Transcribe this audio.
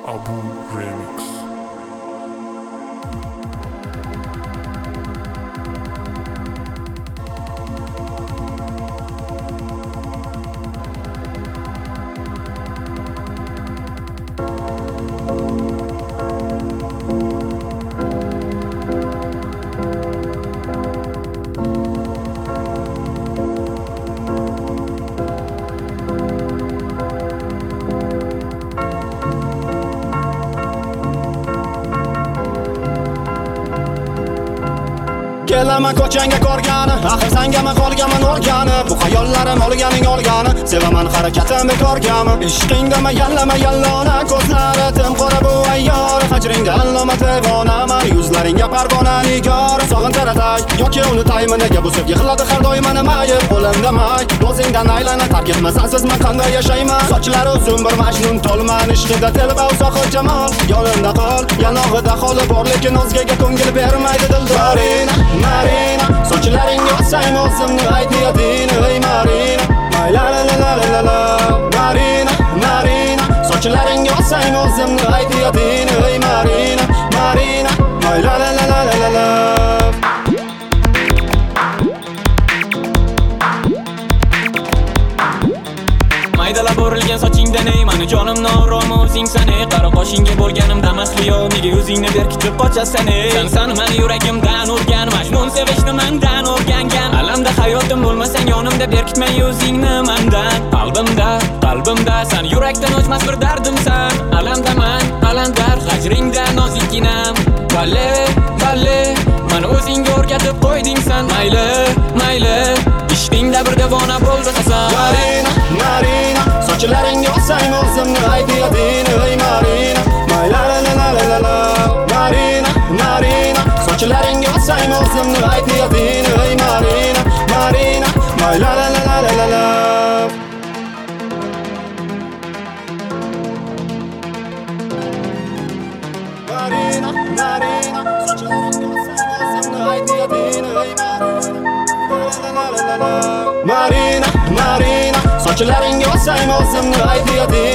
Abu Remix. Kelaman ko'changga ko'rgani, axir sangami qolganman o'rganib. Bu hayollarim olganing olgani, sevaman harakatim bekorgami. Ishqingdama yallama yallona, ko'zlari timqora bu ayyor. Hajringda alloma devonaman, yuzlaringga parvona nigor. Sog'intar atay, yoki unutayman, nega bu sevgi qiladi har doim meni mayib. Qo'limda may, o'zingdan aylana, tark etmasan siz men qanday yashayman. Sochlari uzun bir majnun tolman, ishqida telba uzoq jamol. Yonimda qol, yanog'ida holi bor, lekin o'zgaga ko'ngil bermaydi dildoring. Marina, sochlaringga osang o'zimni ayt niyating, ey Marina. La la la la la la. Marina, Marina, sochlaringga osang o'zimni ayt niyating, ey Marina. Marina, la la la la la la. Maydalab o'rilgan sochingdan ey mani jonimni oromi o'zingsan ey. Qaro qoshingga bo'lganimda masliyo, nega o'zingni berkitib qochasan ey. Sen mani yuragimdan urgan, majnun sevishni mendan o'rgangan. Alamda hayotim bo'lmasang yonimda berkitmay o'zingni mendan. Qalbimda sen yurakdan o'chmas bir dardimsan. Alamdaman, alandar hajringda nozikinam. Balle, mani o'zingga o'rgatib qo'yding sen. Mayli, ishqingda bir devona bo'ldi hasan. Marina, sochlaringga osang o'zimni ayt niyating, ey Marina. La la la la la la. Marina, sochlaringga osang o'zimni ayt niyating, ey Marina. Marina, la la la la la la. Marina, sochlaringga osang o'zimni ayt niyating, ey Marina. Marina, sochlaringga osang o'zimni ayt niyating.